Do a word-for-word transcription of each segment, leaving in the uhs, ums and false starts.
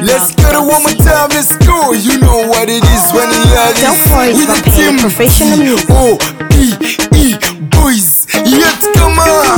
Let's get it one more time, let's go. You know what it is when you hear this. Don't worry, with the team. Professional music. Oh, E, E, boys. Yet come on.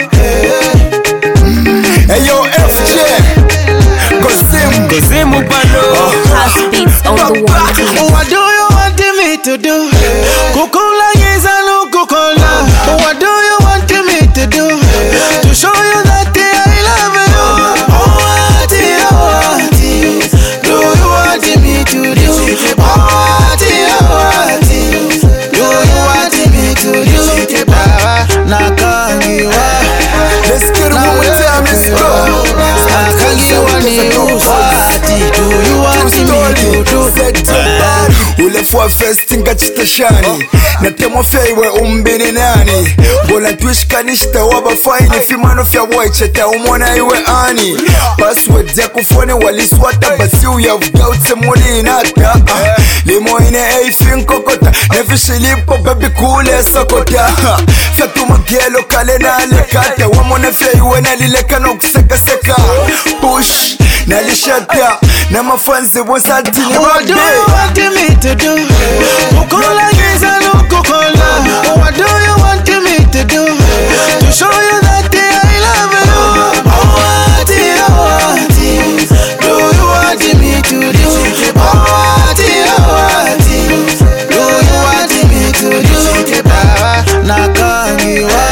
Hey, yo, F J. Gozim. Gozim Upano. House beats on the one too. What do you want me to do? Kukola yeza no kukola. What do you want me to do? To show you that I love you. What do you want? Do you want me to do? What do you want? Do you want me to do? Nakangiwa. Let's get it one more time, let's go. Nakangiwa ni usati. Do you want me to do? Ulefua festi ngachitashani Natemwa feiwe umbini nani Bola tuishkanishta waba faini Fimano fya waicheta umona iwe ani Password ya kufone waliswata Basi uyavugautse muli inata Limo ine eifi nkokota Nefishilipo baby kule sokota Fyatu magelo kale na alikata Wamona feiwe nalileka no kuseka seka Push nalishata Na mafanzi wosati ni what do you want me to do? Kukola giza no kukola. What do you want me to do? To show you that I love you. What do you want? Do you want me to do? What do you want? Do you want me to do? Nakangiwa.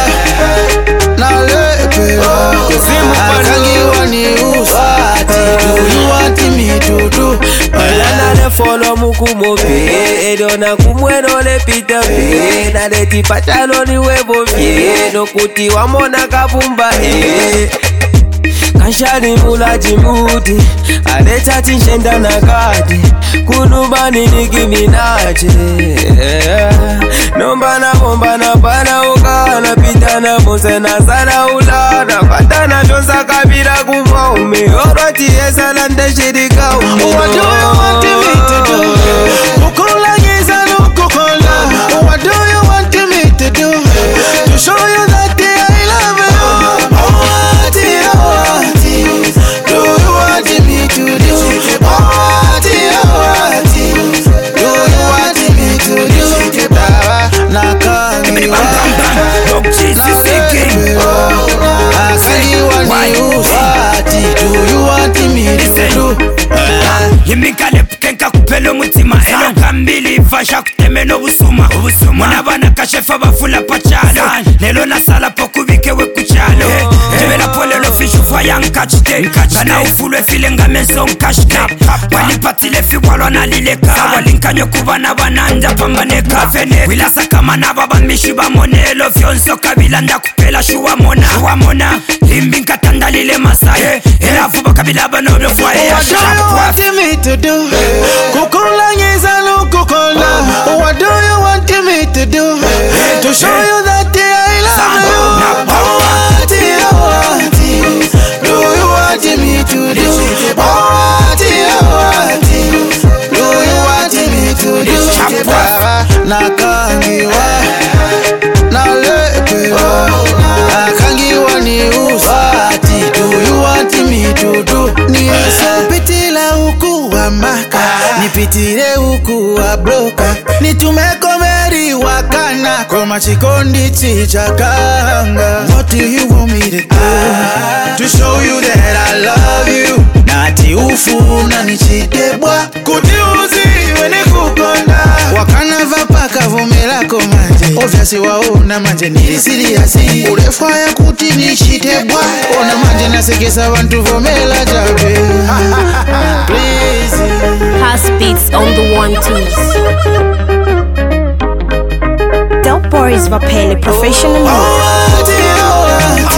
Nalepewa. Nakangiwa ni usati. Do you want me to do? Olana le follow mukumo pe Edo na kumweno le pita pe Na de ti patalo ni webo fie No kuti wa mona kabumba e Kanshari mula jimuti Aleta tinshenda na kati Kunubani niki minache Nomba na bomba na pana uka Na pita na mose na sana ulana Pata na jonsa kabira kumwa ume Oroti esa lande shirika ume What do you want me to do? Kukola giza no kukola. What do you want me to do? To show you that I love you. What do you want? Do you want me to do? What do you want? Do you want me to do? Nakangiwa. Nakangiwa ni usati. Do you want me to do? Yimikale pukenka kupelo mutima Eno kambili fasha kuteme no busuma Muna bana kashefa bafula pachalo Lelo nasala pokubike we kuchalo Tebela pole lo fishu faya nkachite Bana ufulwe file nga menso nkashite Walipatile fi walo na lileka Walinkanyo kubana bananja pambaneka Wila sakama na baba mishiba monelo Fyonso kabila nda kupela shuwa mona Shuwa mona Limbi nkatanda lile masaye Ela fuba kabila banoblo fwaye ya What do you want me to do? Kukola giza no kukola. What do you want me to do? To show you that I love you. What do you want? Do you want me to do? What do you want? Do you want me to do? Nakangiwa. Nalepewa. Nakangiwa ni usati. Do you want me to do? Nisopitila uku wa maka Nipitile uku wa broka Nitumeko meri wakana Koma chikondi chichakanga. What do you want me to do? To show you that I love you. Nati ufu na nichidebwa Kutiuzi wene kukonda Wakana vapaka vumela komanje Obviously waona manje nilisiriasi Ulefaya kuti nishitebwa Ona manje nasekesa wantu vumela jabe Please House beats on the one twos. Del Boris Vapele Professional music. What do you want?